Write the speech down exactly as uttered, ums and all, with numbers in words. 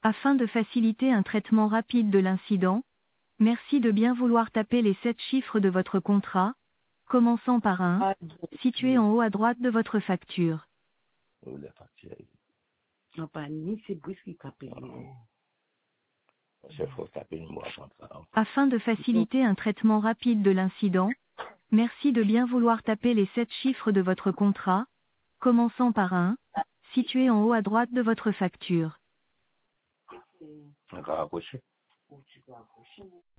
Afin de faciliter un traitement rapide de l'incident, merci de bien vouloir taper les sept chiffres de votre contrat, commençant par un, Ah, situé en haut à droite de votre facture. Où la facture est? non, pas ni c'est Brice qui t'a payé. Il faut taper le mois comme ça. Afin de faciliter un traitement rapide de l'incident, merci de bien vouloir taper les sept chiffres de votre contrat, commençant par un, situé en haut à droite de votre facture. Encore accroché. Ou tu peux accrocher.